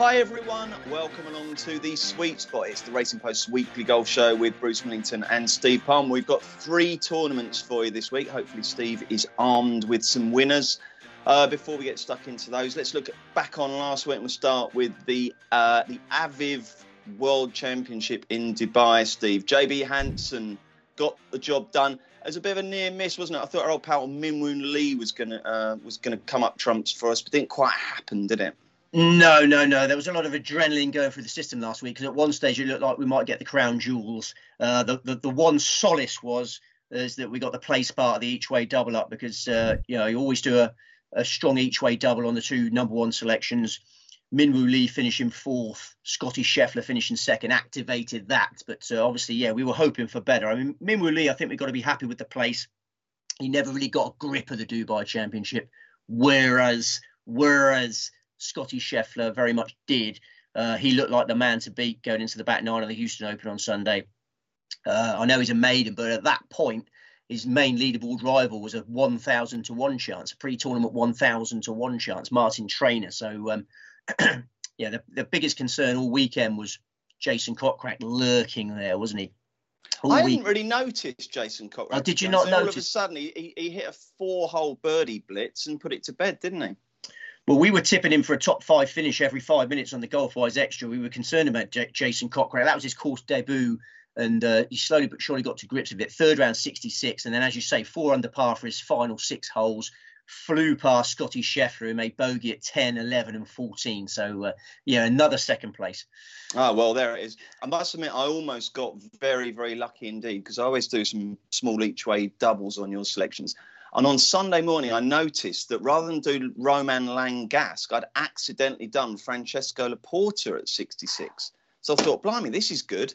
Hi everyone, welcome along to the Sweet Spot. It's the Racing Post's weekly golf show with Bruce Millington and Steve Palmer. We've got 3 tournaments for you this week. Hopefully Steve is armed with some winners. Before we get stuck into those, let's look back on last week and we'll start with the Aviv World Championship in Dubai, Steve. JB Hansen got the job done. It was a bit of a near miss, wasn't it? I thought our old pal Min-Woon Lee was gonna come up trumps for us, but didn't quite happen, did it? No. There was a lot of adrenaline going through the system last week because at one stage it looked like we might get the crown jewels. The one solace is that we got the place part of the each-way double up because you always do a strong each-way double on the 2 number 1 selections. Min-Woo Lee finishing 4th, Scotty Scheffler finishing 2nd, activated that. But obviously, we were hoping for better. I mean, Min-Woo Lee, I think we've got to be happy with the place. He never really got a grip of the Dubai Championship, whereas Scotty Scheffler very much did. He looked like the man to beat going into the back 9 of the Houston Open on Sunday. I know he's a maiden, but at that point, his main leaderboard rival was a 1,000 to 1 chance, a pre-tournament 1,000 to 1 chance, Martin Traynor. So, the biggest concern all weekend was Jason Kokrak lurking there, wasn't he? I hadn't really noticed Jason Kokrak. Oh, did you not notice? All of a sudden, he hit a 4-hole birdie blitz and put it to bed, didn't he? Well, we were tipping him for a top 5 finish every 5 minutes on the GolfWise Extra. We were concerned about Jason Kokrak. That was his course debut, and he slowly but surely got to grips with it. 3rd round, 66, and then, as you say, 4 under par for his final 6 holes. Flew past Scotty Scheffler, who made bogey at 10, 11 and 14. So, another 2nd place. Oh, well, there it is. I must admit, I almost got very, very lucky indeed, because I always do some small each-way doubles on your selections. And on Sunday morning, I noticed that rather than do Roman Langasque, I'd accidentally done Francesco Laporta at 66. So I thought, blimey, this is good.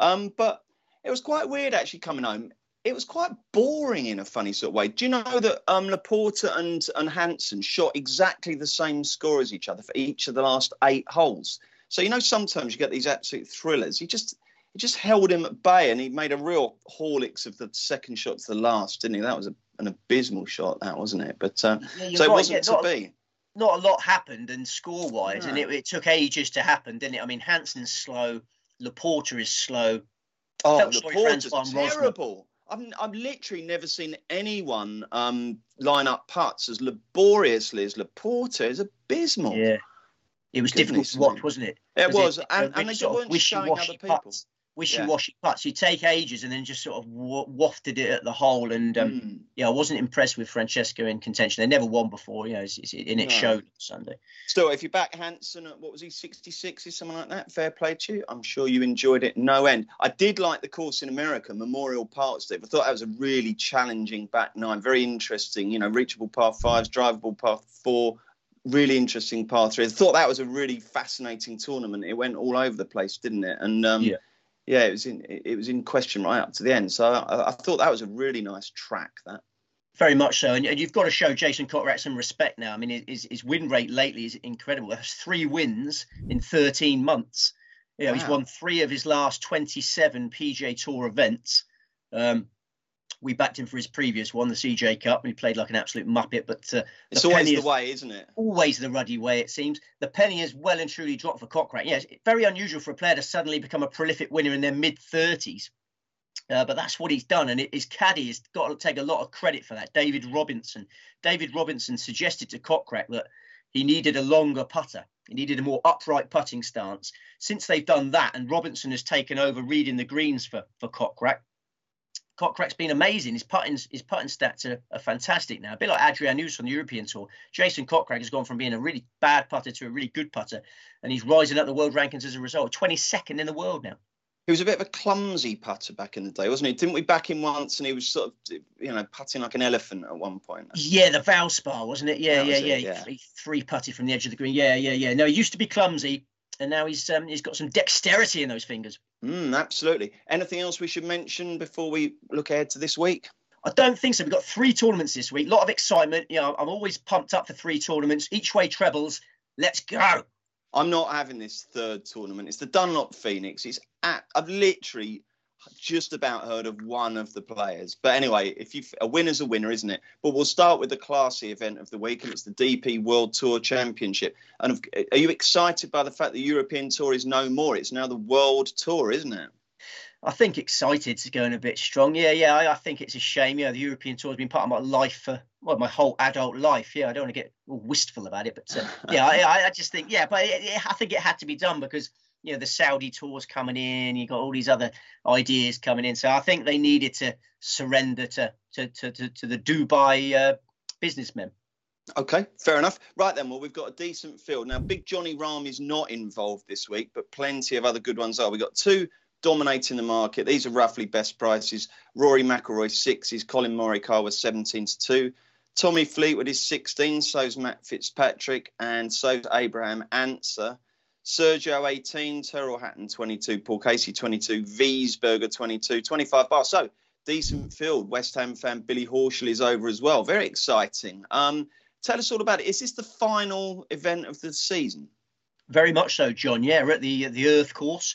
But it was quite weird actually coming home. It was quite boring in a funny sort of way. Do you know that Laporta and Hansen shot exactly the same score as each other for each of the last 8 holes? So, sometimes you get these absolute thrillers. He just held him at bay, and he made a real Horlicks of the second shot to the last, didn't he? That was an abysmal shot, that, wasn't it? But so it wasn't to be. Not a lot happened, and score-wise, and it took ages to happen, didn't it? I mean, Hansen's slow, Laporta is slow. Oh, Laporta's terrible. I've literally never seen anyone line up putts as laboriously as Laporta. It's abysmal. Yeah, it was difficult to watch, wasn't it? It was, and they weren't showing other people. Wishy-washy putts. You take ages and then just sort of wafted it at the hole. And I wasn't impressed with Francesco in contention. They never won before, it showed Sunday. Still, if you back Hansen at, 66 or something like that, fair play to you. I'm sure you enjoyed it no end. I did like the course in America, Memorial Park, Steve. I thought that was a really challenging back 9, very interesting, reachable par 5s, drivable par 4, really interesting par 3. I thought that was a really fascinating tournament. It went all over the place, didn't it? And it was in question right up to the end. So I thought that was a really nice track, that. Very much so. And you've got to show Jason Kokrak some respect now. I mean, his win rate lately is incredible. He has 3 wins in 13 months. Wow. He's won 3 of his last 27 PGA Tour events. We backed him for his previous one, the CJ Cup, and he played like an absolute muppet. But it's always the way, isn't it? Always the ruddy way, it seems. The penny has well and truly dropped for Kokrak. Yes, it's very unusual for a player to suddenly become a prolific winner in their mid-30s. But that's what he's done, and his caddy has got to take a lot of credit for that. David Robinson. David Robinson suggested to Kokrak that he needed a longer putter. He needed a more upright putting stance. Since they've done that, and Robinson has taken over reading the greens for Kokrak, Kokrak's been amazing. His putting stats are fantastic now. A bit like Adrian Newsom on the European Tour. Jason Kokrak has gone from being a really bad putter to a really good putter, and he's rising up the world rankings as a result. 22nd in the world now. He was a bit of a clumsy putter back in the day, wasn't he? Didn't we back him once, and he was sort of, putting like an elephant at one point? Yeah, the Valspar, wasn't it? Yeah. He 3-putted from the edge of the green. Yeah. No, he used to be clumsy, and now he's got some dexterity in those fingers. Absolutely. Anything else we should mention before we look ahead to this week? I don't think so. We've got 3 tournaments this week. A lot of excitement. I'm always pumped up for 3 tournaments. Each way trebles. Let's go. I'm not having this 3rd tournament. It's the Dunlop Phoenix. I've literally just about heard of one of the players. But anyway, a winner's a winner, isn't it? But we'll start with the classy event of the week, and it's the DP World Tour Championship. And are you excited by the fact the European Tour is no more? It's now the World Tour, isn't it? I think excited is going a bit strong. Yeah. I think it's a shame. The European Tour has been part of my life for my whole adult life. I don't want to get all wistful about it, but I just think but I think it had to be done because the Saudi tour's coming in. You got all these other ideas coming in, so I think they needed to surrender to the Dubai businessmen. Okay, fair enough. Right then, well, we've got a decent field now. Big Johnny Rahm is not involved this week, but plenty of other good ones are. We've got two dominating the market. These are roughly best prices. Rory McIlroy 6s, Colin Morikawa 17-2. Tommy Fleetwood is 16, so's Matt Fitzpatrick, and so's Abraham Answer. Sergio 18, Tyrrell Hatton 22, Paul Casey 22, Wiesberger 22, 25 bar. So decent field. West Ham fan Billy Horschel is over as well. Very exciting. Tell us all about it. Is this the final event of the season? Very much so, John. Yeah, we're at the Earth course.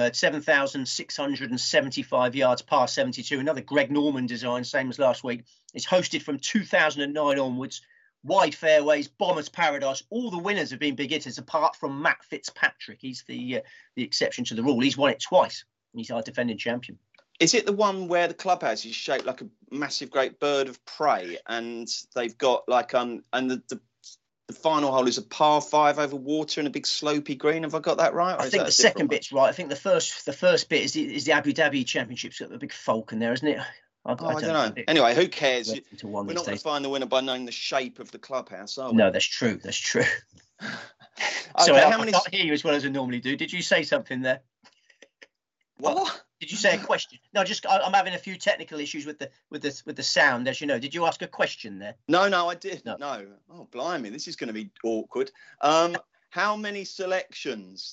7,675 yards, par 72. Another Greg Norman design, same as last week. It's hosted from 2009 onwards. Wide fairways, bomber's paradise. All the winners have been big hitters, apart from Matt Fitzpatrick. He's the exception to the rule. He's won it twice. He's our defending champion. Is it the one where the clubhouse is shaped like a massive, great bird of prey, and they've got like and the final hole is a par 5 over water and a big slopey green? Have I got that right? I think the second bit's right. I think the first bit is the Abu Dhabi Championship's got the big falcon there, isn't it? I don't know. Anyway, who cares? We're not going to find the winner by knowing the shape of the clubhouse, are we? No, that's true. Okay, sorry, I can't hear you as well as I normally do. Did you say something there? What? Did you say a question? No, I'm having a few technical issues with the sound, as you know. Did you ask a question there? No, I did. No. Oh, blimey, this is going to be awkward. How many selections?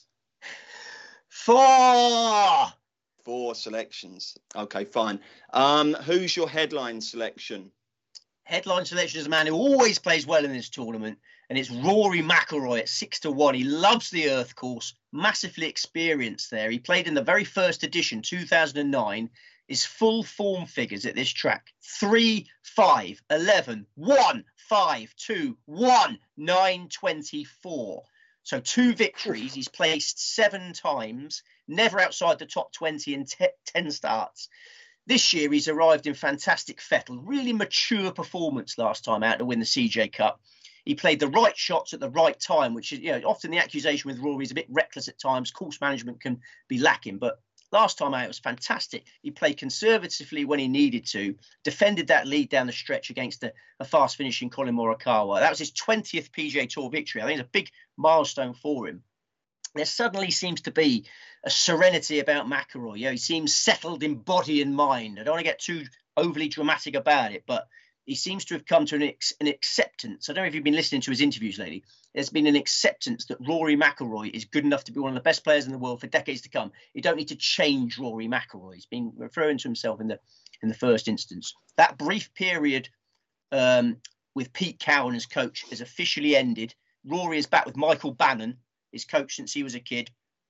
4. 4 selections. Okay, fine. Who's your headline selection? Headline selection is a man who always plays well in this tournament, and it's Rory McIlroy at 6-1. He loves the Earth course, massively experienced there. He played in the very first edition, 2009. His full form figures at this track: 3, 5, 11, 1, 5, 2, 1, 9, 24. So 2 victories. He's placed 7 times, never outside the top 20 in 10 starts. This year, he's arrived in fantastic fettle. Really mature performance last time out to win the CJ Cup. He played the right shots at the right time, which is, often the accusation with Rory is a bit reckless at times. Course management can be lacking, but last time out it was fantastic. He played conservatively when he needed to, defended that lead down the stretch against a fast finishing Colin Morikawa. That was his 20th PGA Tour victory. I think it's a big milestone for him. There suddenly seems to be a serenity about McIlroy. He seems settled in body and mind. I don't want to get too overly dramatic about it, but he seems to have come to an acceptance. I don't know if you've been listening to his interviews lately. There's been an acceptance that Rory McIlroy is good enough to be one of the best players in the world for decades to come. You don't need to change Rory McIlroy. He's been referring to himself in the first instance. That brief period with Pete Cowan as coach has officially ended. Rory is back with Michael Bannon, his coach since he was a kid.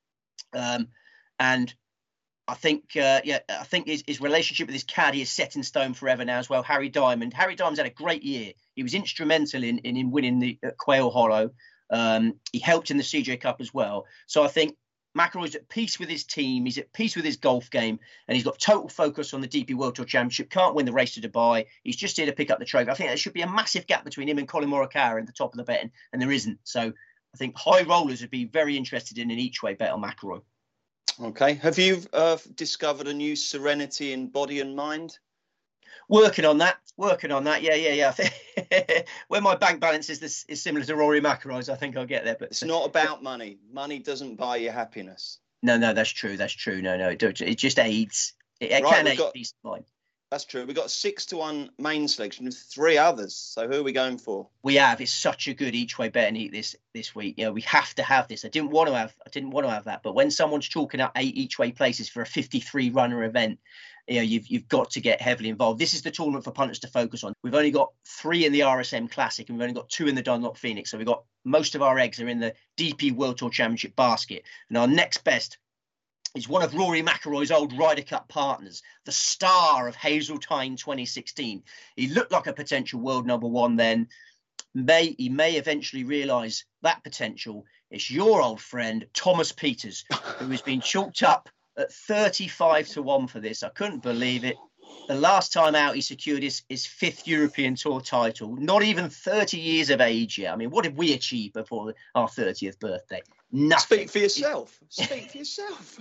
And I think his relationship with his caddy is set in stone forever now as well. Harry Diamond. Harry Diamond's had a great year. He was instrumental in winning the Quail Hollow. He helped in the CJ Cup as well. So I think McIlroy's at peace with his team. He's at peace with his golf game, and he's got total focus on the DP World Tour Championship. Can't win the race to Dubai. He's just here to pick up the trophy. I think there should be a massive gap between him and Colin Morikawa at the top of the betting, and there isn't. So I think high rollers would be very interested in an each way bet on McIlroy. Okay. Have you discovered a new serenity in body and mind? Working on that. Yeah. I think when my bank balance is similar to Rory McIlroy's, I think I'll get there. But it's not about money. Money doesn't buy you happiness. No, that's true. No, it just aids. It can aid peace of mind. That's true. We've got 6-1 main selection with 3 others. So who are we going for? We have. It's such a good each way bet and eat this week. We have to have this. I didn't want to have that. But when someone's chalking up 8 each way places for a 53 runner event, you've got to get heavily involved. This is the tournament for punters to focus on. We've only got 3 in the RSM Classic and we've only got 2 in the Dunlop Phoenix. So we've got most of our eggs are in the DP World Tour Championship basket. And our next best is one of Rory McIlroy's old Ryder Cup partners, the star of Hazeltine 2016. He looked like a potential world number one then. He may eventually realise that potential. It's your old friend, Thomas Pieters, who has been chalked up at 35-1 for this. I couldn't believe it. The last time out, he secured his fifth European Tour title, not even 30 years of age yet. I mean, what did we achieve before our 30th birthday? Nothing. Speak for yourself. Speak for yourself.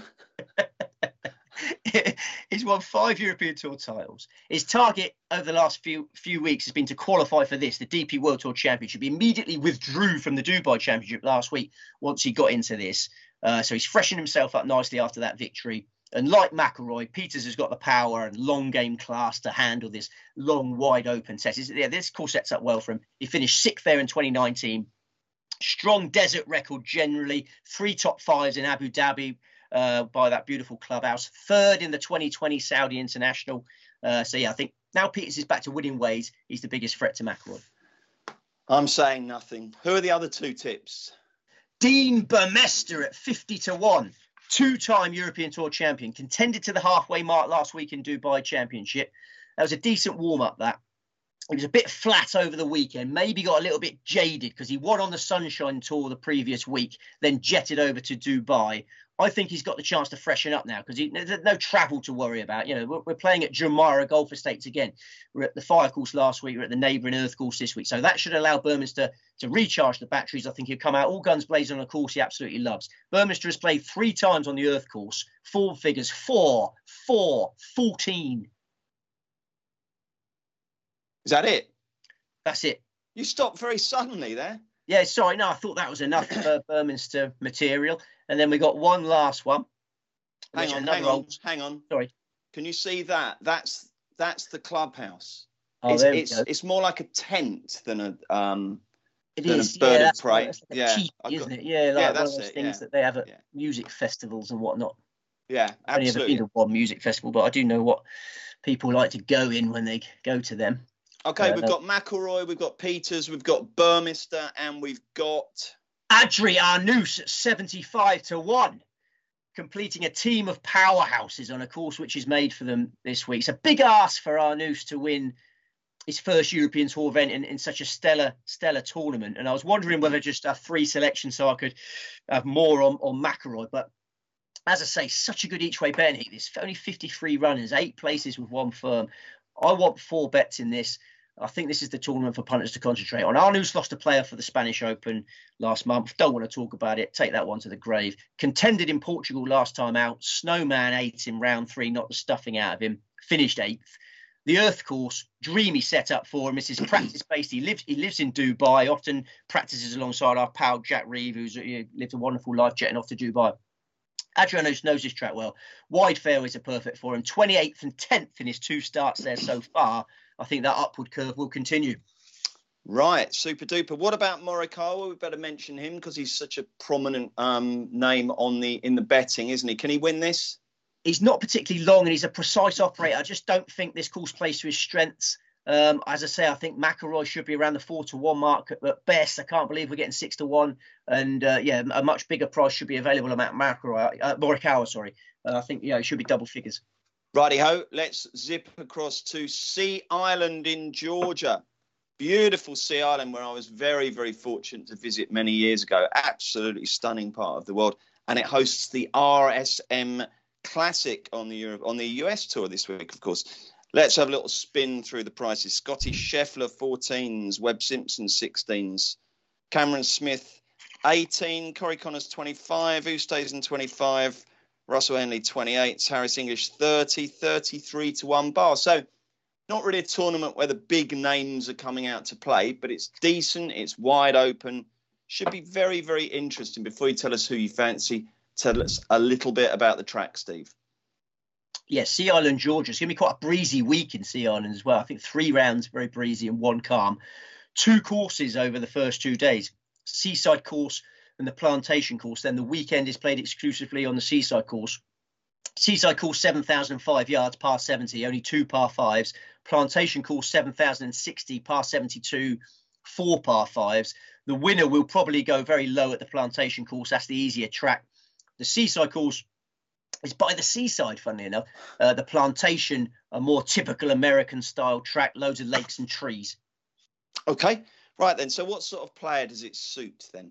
He's won 5 European Tour titles. His target over the last few weeks has been to qualify for this, the DP World Tour Championship. He immediately withdrew from the Dubai Championship last week once he got into this. So he's freshened himself up nicely after that victory. And like McIlroy, Pieters has got the power and long game class to handle this long, wide open test. This course sets up well for him. He finished 6th there in 2019. Strong desert record generally. 3 top 5s in Abu Dhabi by that beautiful clubhouse. 3rd in the 2020 Saudi International. So, yeah, I think now Pieters is back to winning ways. He's the biggest threat to McIlroy. I'm saying nothing. Who are the other 2 tips? Dean Burmester at 50-1. 2-time European Tour champion, contended to the halfway mark last week in Dubai Championship. That was a decent warm-up, that. He was a bit flat over the weekend, maybe got a little bit jaded because he won on the Sunshine Tour the previous week, then jetted over to Dubai. I think he's got the chance to freshen up now because there's no travel to worry about. You know, we're playing at Jumeirah Golf Estates again. We're at the Fire course last week. We're at the neighbouring Earth course this week. So that should allow Burmester to recharge the batteries. I think he'll come out all guns blazing on a course he absolutely loves. Burmester has played 3 times on the Earth course. Form figures 4, 14. Is that it? That's it. You stopped very suddenly there. Yeah, sorry. No, I thought that was enough for Burmester material. And then we got one last one. Hang on. Sorry. Can you see that? That's the clubhouse. Oh, it's more like a tent than a it is. bird of prey. Like cheap, isn't it? Yeah, like that's one of those things that they have at music festivals and whatnot. Yeah, absolutely. I've only ever been to one music festival, but I do know what people like to go in when they go to them. Okay, we've got McIlroy, we've got Pieters, we've got Burmester, and we've got Adri Arnoux at 75-1, completing a team of powerhouses on a course which is made for them this week. It's a big ask for Arnoux to win his first European Tour event in such a stellar tournament. And I was wondering whether just have 3 selections so I could have more on McIlroy. But as I say, such a good each-way betting heat. There's only 53 runners, 8 places with 1 firm. I want 4 bets in this. I think this is the tournament for punters to concentrate on. Arnoux lost a player for the Spanish Open last month. Don't want to talk about it. Take that one to the grave. Contended in Portugal last time out. Snowman 8 in round 3, knocked the stuffing out of him. Finished 8th. The Earth course, dreamy setup for him. This is practice-based. He lives in Dubai, often practices alongside our pal Jack Reeve, who's lived a wonderful life jetting off to Dubai. Adrian knows this track well. Wide fairways are perfect for him. 28th and 10th in his 2 starts there so far. I think that upward curve will continue. Right, super duper. What about Morikawa? We better mention him because he's such a prominent name in the betting, isn't he? Can he win this? He's not particularly long and he's a precise operator. I just don't think this course plays to his strengths. As I say, I think McIlroy should be around the 4-1 mark at best. I can't believe we're getting 6-1, and a much bigger price should be available on Morikawa. Sorry, I think it should be double figures. Righty-ho, let's zip across to Sea Island in Georgia. Beautiful Sea Island where I was very, very fortunate to visit many years ago. Absolutely stunning part of the world. And it hosts the RSM Classic on the US tour this week, of course. Let's have a little spin through the prices. Scotty Scheffler 14s, Webb Simpson 16s, Cameron Smith 18, Corey Connors 25, Oosthuizen 25, Russell Henley 28, Harris English 30, 33-1 bar. So not really a tournament where the big names are coming out to play, but it's decent. It's wide open. Should be very, very interesting. Before you tell us who you fancy, tell us a little bit about the track, Steve. Yeah, Sea Island, Georgia. It's going to be quite a breezy week in Sea Island as well. I think 3 rounds, very breezy, and 1 calm. 2 courses over the first 2 days. Seaside course and the Plantation course. Then the weekend is played exclusively on the Seaside course. Seaside course, 7,005 yards, par 70, only 2 par 5s. Plantation course, 7,060, par 72, 4 par 5s. The winner will probably go very low at the Plantation course. That's the easier track. The Seaside course, It's by the seaside, funnily enough. The Plantation, a more typical American-style track, loads of lakes and trees. Okay, right then. So what sort of player does it suit then?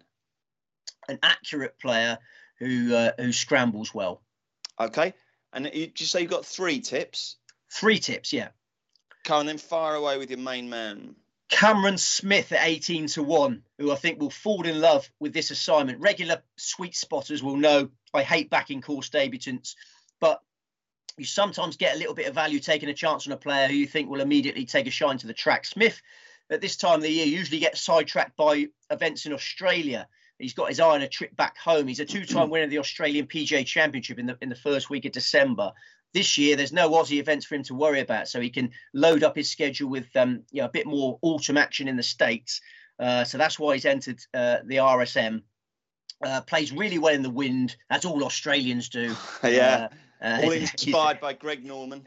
An accurate player who scrambles well. Okay, and did you say you've got 3 tips? 3 tips, yeah. Come on, then fire away with your main man. Cameron Smith at 18-1, who I think will fall in love with this assignment. Regular sweet spotters will know I hate backing course debutants, but you sometimes get a little bit of value taking a chance on a player who you think will immediately take a shine to the track. Smith, at this time of the year, usually gets sidetracked by events in Australia. He's got his eye on a trip back home. He's a 2-time winner of the Australian PGA Championship in the first week of December. This year, there's no Aussie events for him to worry about, so he can load up his schedule with a bit more autumn action in the States. So that's why he's entered the RSM. Plays really well in the wind, as all Australians do. Yeah, all inspired by Greg Norman.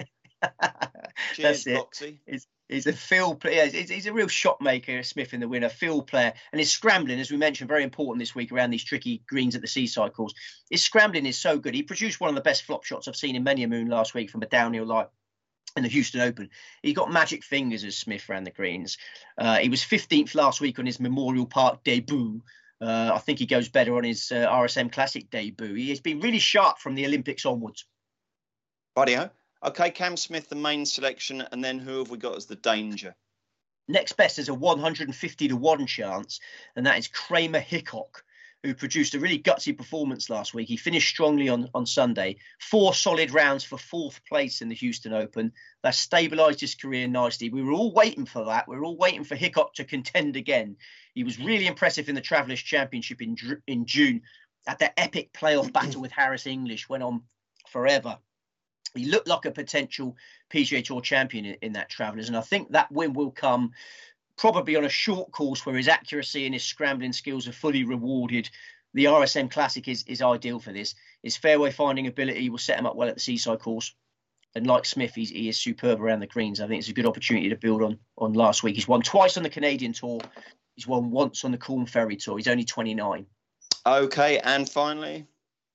Cheers, Boxy. He's a field player. He's a real shot maker, Smith in the winner, field player. And his scrambling, as we mentioned, very important this week around these tricky greens at the seaside course. His scrambling is so good. He produced one of the best flop shots I've seen in many a moon last week from a downhill lie in the Houston Open. He got magic fingers as Smith ran the greens. He was 15th last week on his Memorial Park debut. I think he goes better on his RSM Classic debut. He has been really sharp from the Olympics onwards. Rightio. Okay, Cam Smith, the main selection, and then who have we got as the danger? Next best is a 150-1 chance, and that is Kramer Hickok, who produced a really gutsy performance last week. He finished strongly on Sunday. 4 solid rounds for 4th place in the Houston Open. That stabilised his career nicely. We were all waiting for that. We were all waiting for Hickok to contend again. He was really impressive in the Travellers' Championship in June. At that epic playoff battle with Harris English, went on forever. He looked like a potential PGA Tour champion in that Travellers, and I think that win will come probably on a short course where his accuracy and his scrambling skills are fully rewarded. The RSM Classic is ideal for this. His fairway finding ability will set him up well at the seaside course. And like Smith, he is superb around the greens. I think it's a good opportunity to build on last week. He's won twice on the Canadian Tour. He's won once on the Corn Ferry Tour. He's only 29. Okay, and finally...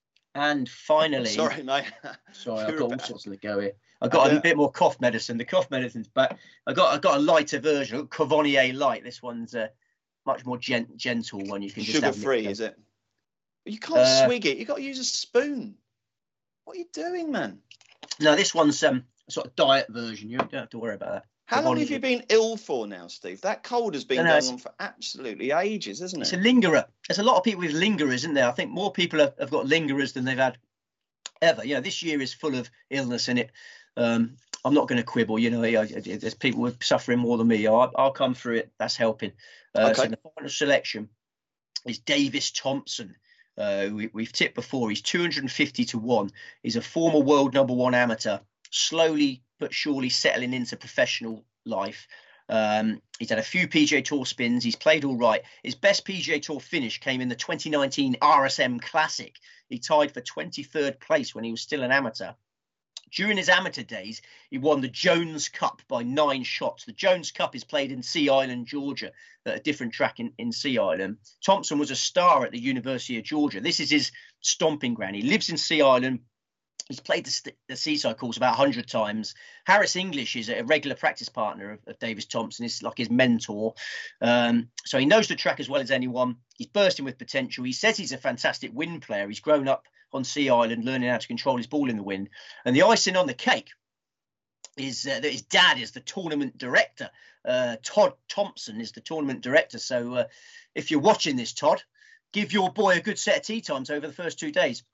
Sorry, mate. Sorry, I've got all sorts of the go here. I've got a bit more cough medicine. The cough medicine's back. I got a lighter version, Cavonier Light. This one's a much more gentle one. You can just sugar-free, is it? You can't swig it. You got to use a spoon. What are you doing, man? No, this one's a sort of diet version. You don't have to worry about that. How long have you been ill for now, Steve? That cold has been going on for absolutely ages, isn't it? It's a lingerer. There's a lot of people with lingerers, isn't there? I think more people have got lingerers than they've had ever. You know, this year is full of illness in it. I'm not going to quibble. You know, there's people suffering more than me. I'll come through it. That's helping. Okay. So the final selection is Davis Thompson. We've tipped before. He's 250-1. He's a former world #1 amateur, slowly but surely settling into professional life. He's had a few PGA Tour spins. He's played all right. His best PGA Tour finish came in the 2019 RSM Classic. He tied for 23rd place when he was still an amateur. During his amateur days, he won the Jones Cup by 9 shots. The Jones Cup is played in Sea Island, Georgia, at a different track in Sea Island. Thompson was a star at the University of Georgia. This is his stomping ground. He lives in Sea Island. He's played the seaside course about 100 times. Harris English is a regular practice partner of Davis Thompson. He's like his mentor. So he knows the track as well as anyone. He's bursting with potential. He says he's a fantastic wind player. He's grown up on Sea Island, learning how to control his ball in the wind. And the icing on the cake is that his dad is the tournament director. Todd Thompson is the tournament director. So if you're watching this, Todd, give your boy a good set of tee times over the first 2 days.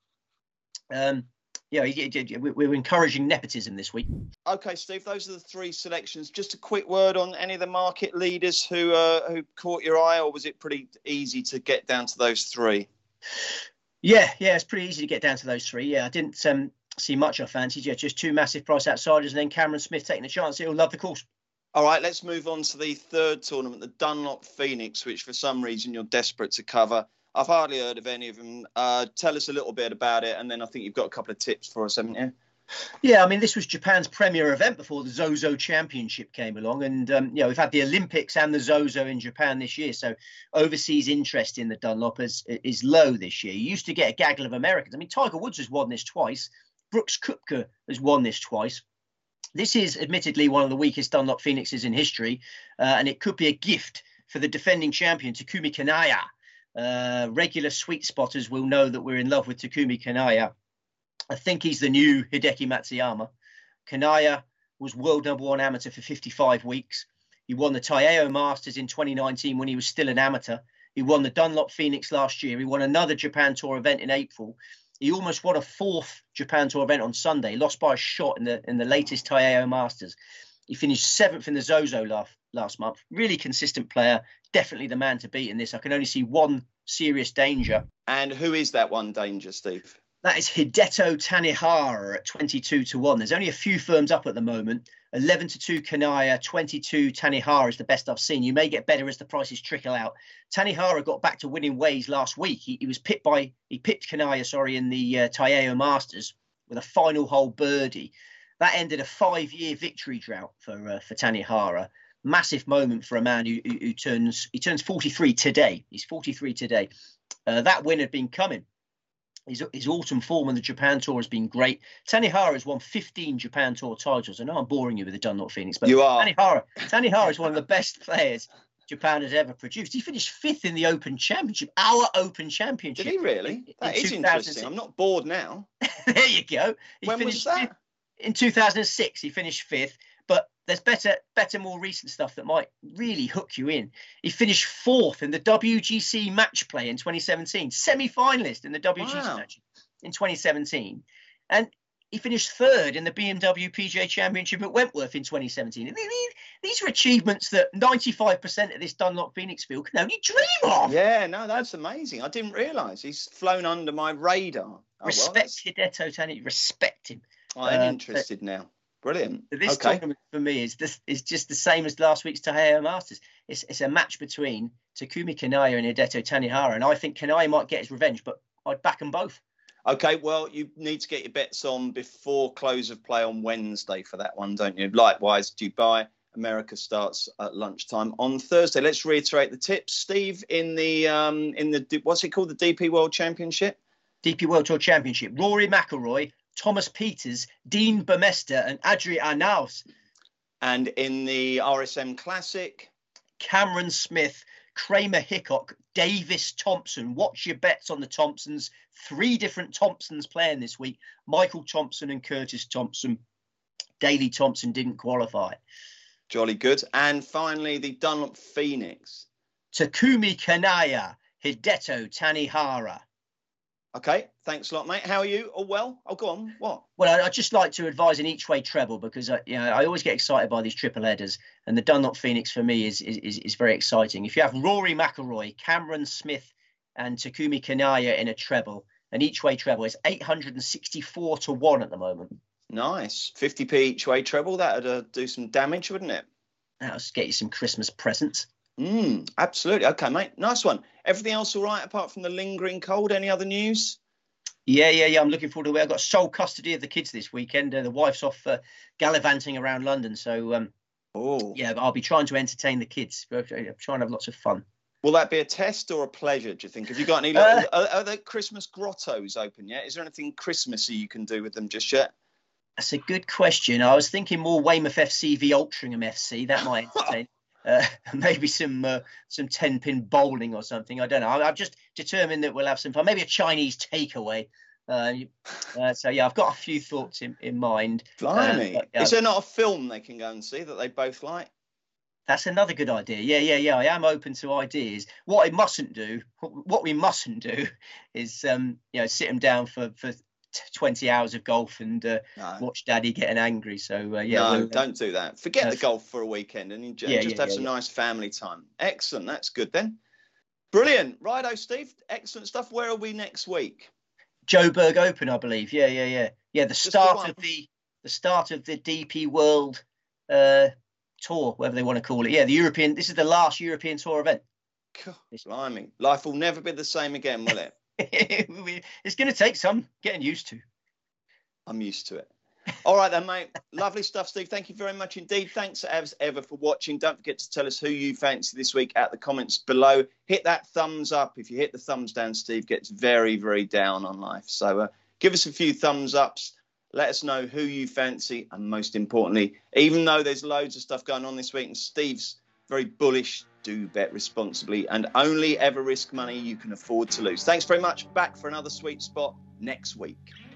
We're encouraging nepotism this week. Okay, Steve, those are the 3 selections. Just a quick word on any of the market leaders who caught your eye, or was it pretty easy to get down to those 3? Yeah, it's pretty easy to get down to those 3. Yeah, I didn't see much I fancied. Yeah, just 2 massive price outsiders, and then Cameron Smith taking a chance. He'll love the course. All right, let's move on to the 3rd tournament, the Dunlop Phoenix, which for some reason you're desperate to cover. I've hardly heard of any of them. Tell us a little bit about it, and then I think you've got a couple of tips for us, haven't you? Yeah, I mean, this was Japan's premier event before the Zozo Championship came along. And, we've had the Olympics and the Zozo in Japan this year. So overseas interest in the Dunlop is low this year. You used to get a gaggle of Americans. I mean, Tiger Woods has won this twice. Brooks Koepka has won this twice. This is admittedly one of the weakest Dunlop Phoenixes in history, and it could be a gift for the defending champion, Takumi Kanaya. Regular sweet spotters will know that we're in love with Takumi Kanaya. I think he's the new Hideki Matsuyama. Kanaya was world #1 amateur for 55 weeks. He won the Taiheiyo Masters in 2019 when he was still an amateur. He won the Dunlop Phoenix last year. He won another Japan Tour event in April. He almost won a 4th Japan Tour event on Sunday, lost by a shot in the latest Taiheiyo Masters. He finished 7th in the Zozo last month. Really consistent player. Definitely the man to beat in this. I can only see one serious danger. And who is that one danger, Steve? That is Hideto Tanihara at 22-1. There's only a few firms up at the moment. 11-2 Kanaya, 22 Tanihara is the best I've seen. You may get better as the prices trickle out. Tanihara got back to winning ways last week. He pipped Kanaya, in the Taiheiyo Masters with a final hole birdie. That ended a 5-year victory drought for Tanihara. Massive moment for a man who turns 43 today. He's 43 today. That win had been coming. His autumn form on the Japan Tour has been great. Tanihara has won 15 Japan Tour titles. I know I'm boring you with the Dunlop Phoenix, but you are. Tanihara is one of the best players Japan has ever produced. He finished 5th in the Open Championship, our Open Championship. Did he really? That is interesting. I'm not bored now. There you go. When was that? In 2006, he finished 5th. But there's better, more recent stuff that might really hook you in. He finished 4th in the WGC match play in 2017, semi-finalist in the WGC match in 2017. And he finished 3rd in the BMW PGA Championship at Wentworth in 2017. These are achievements that 95% of this Dunlop Phoenix field can only dream of. Yeah, no, that's amazing. I didn't realise. He's flown under my radar. Respect Hideto Tani. Respect him. I'm interested now. Brilliant. This tournament for me is just the same as last week's Taiheiyo Masters. It's a match between Takumi Kanaya and Hideto Tanihara, and I think Kanaya might get his revenge, but I'd back them both. Okay, well, you need to get your bets on before close of play on Wednesday for that one, don't you? Likewise, Dubai, America starts at lunchtime on Thursday. Let's reiterate the tips, Steve. In the what's it called, the DP World Championship? DP World Tour Championship. Rory McIlroy, Thomas Pieters, Dean Burmester and Adri Arnaus. And in the RSM Classic, Cameron Smith, Kramer Hickok, Davis Thompson. Watch your bets on the Thompsons. 3 different Thompsons playing this week. Michael Thompson and Curtis Thompson. Daley Thompson didn't qualify. Jolly good. And finally, the Dunlop Phoenix. Takumi Kanaya, Hideto Tanihara. Okay, thanks a lot, mate. How are you? Oh, well. Oh, go on. What? Well, I'd just like to advise an each-way treble because I always get excited by these triple headers, and the Dunlop Phoenix for me is very exciting. If you have Rory McIlroy, Cameron Smith, and Takumi Kanaya in a treble, an each-way treble is 864-1 at the moment. Nice, 50p each-way treble. That'd do some damage, wouldn't it? That'll get you some Christmas presents. Absolutely. Okay, mate. Nice one. Everything else all right apart from the lingering cold? Any other news? Yeah. I'm looking forward to it. I've got sole custody of the kids this weekend. The wife's off gallivanting around London. So, I'll be trying to entertain the kids. I'm trying to have lots of fun. Will that be a test or a pleasure, do you think? Have you got any are the Christmas grottos open yet? Is there anything Christmassy you can do with them just yet? That's a good question. I was thinking more Weymouth FC v Altrincham FC. That might entertain. Maybe some 10-pin bowling or something. I don't know. I've just determined that we'll have some fun. Maybe a Chinese takeaway. I've got a few thoughts in mind. Blimey. Is there not a film they can go and see that they both like? That's another good idea. Yeah. I am open to ideas. What we mustn't do is sit them down for 20 hours of golf and watch Daddy getting angry. So don't do that. Forget the golf for a weekend and just have some nice family time. Excellent. That's good then. Brilliant. Righto, Steve. Excellent stuff. Where are we next week? Joburg Open, I believe. Yeah. The start of the DP World Tour, whatever they want to call it. Yeah, the European. This is the last European Tour event. Blimey. Life will never be the same again, will it? It's going to take some getting used to. I'm used to it. All right then, mate. Lovely stuff, Steve. Thank you very much indeed. Thanks as ever for watching. Don't forget to tell us who you fancy this week at the comments below. Hit that thumbs up. If you hit the thumbs down, Steve gets very, very down on life. So give us a few thumbs ups. Let us know who you fancy, and most importantly, even though there's loads of stuff going on this week and Steve's very bullish, do bet responsibly and only ever risk money you can afford to lose. Thanks very much. Back for another sweet spot next week.